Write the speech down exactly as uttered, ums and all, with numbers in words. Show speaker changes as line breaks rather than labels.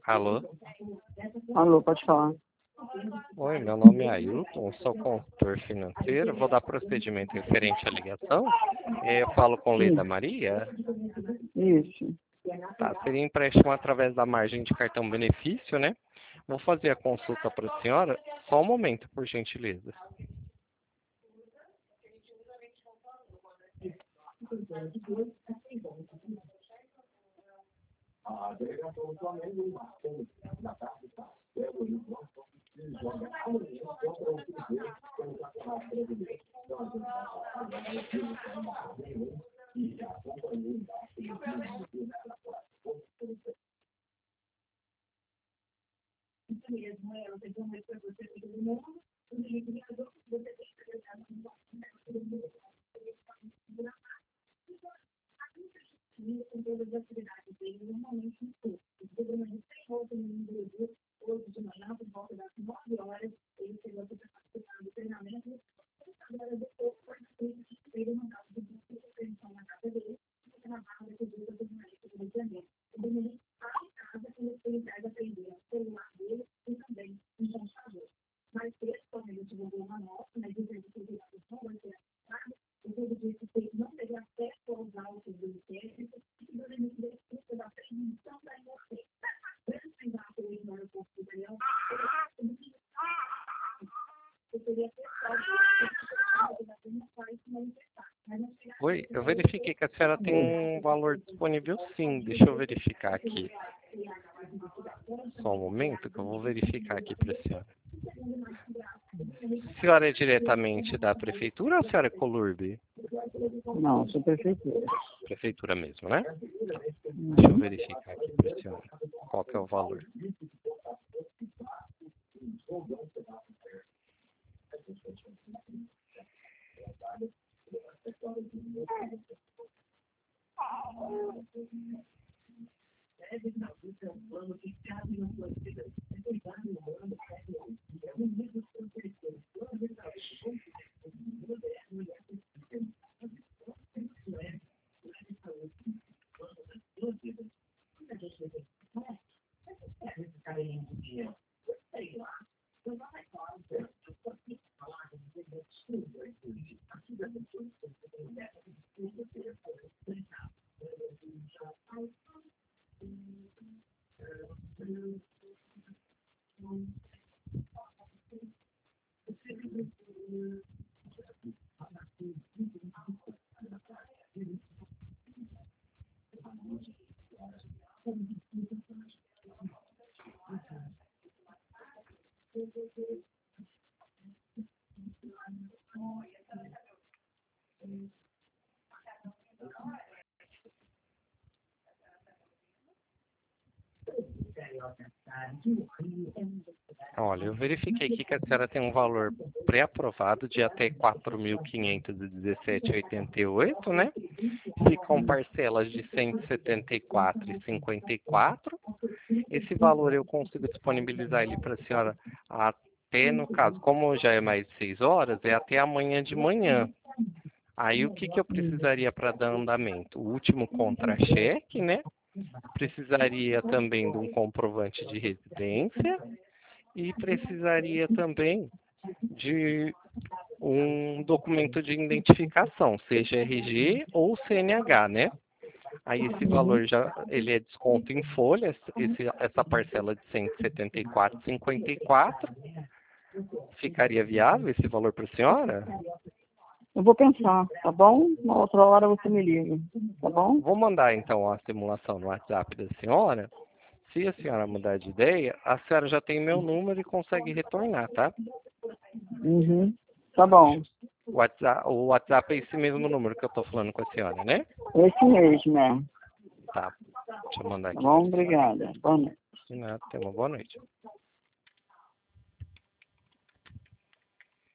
Alô?
Alô, pode falar.
Oi, meu nome é Ailton, sou consultor financeiro, vou dar procedimento referente à ligação. Eh, Eu falo com Leda
Isso,
Maria.
isso.
Tá, seria empréstimo através da margem de cartão benefício, né? Vou fazer a consulta para a senhora. Só um momento, por gentileza. Oi, eu verifiquei que a senhora tem um valor disponível sim. Deixa eu verificar aqui. Só um momento que eu vou verificar aqui para a senhora. A senhora é diretamente da prefeitura ou a senhora é Colurbe?
Não, sou prefeitura.
Prefeitura mesmo, né? Deixa eu verificar aqui para a senhora. Qual que é o valor? Olha, eu verifiquei aqui que a senhora tem um valor pré-aprovado de até quatro mil quinhentos e dezessete vírgula oitenta e oito, né? Ficam parcelas de cento e setenta e quatro vírgula cinquenta e quatro. Esse valor eu consigo disponibilizar ele para a senhora até, no caso, como já é mais de seis horas, é até amanhã de manhã. Aí o que, que eu precisaria para dar andamento? O último contra-cheque, né? Precisaria também de um comprovante de residência e precisaria também de um documento de identificação, seja R G ou C N H, né? Aí esse valor já ele é desconto em folha, esse, essa parcela de cento e setenta e quatro vírgula cinquenta e quatro. Ficaria viável esse valor para a senhora?
Eu vou pensar, tá bom? Uma outra hora você me liga, tá bom?
Vou mandar então a simulação no WhatsApp da senhora. Se a senhora mudar de ideia, a senhora já tem meu número e consegue retornar, tá?
Uhum. Tá bom.
O WhatsApp, o WhatsApp é esse mesmo número que eu estou falando com a senhora, né?
Esse mesmo, é.
Tá. Deixa eu mandar
Tá
aqui para
bom?
a senhora.
Obrigada. Boa noite.
De nada, tenha uma boa noite.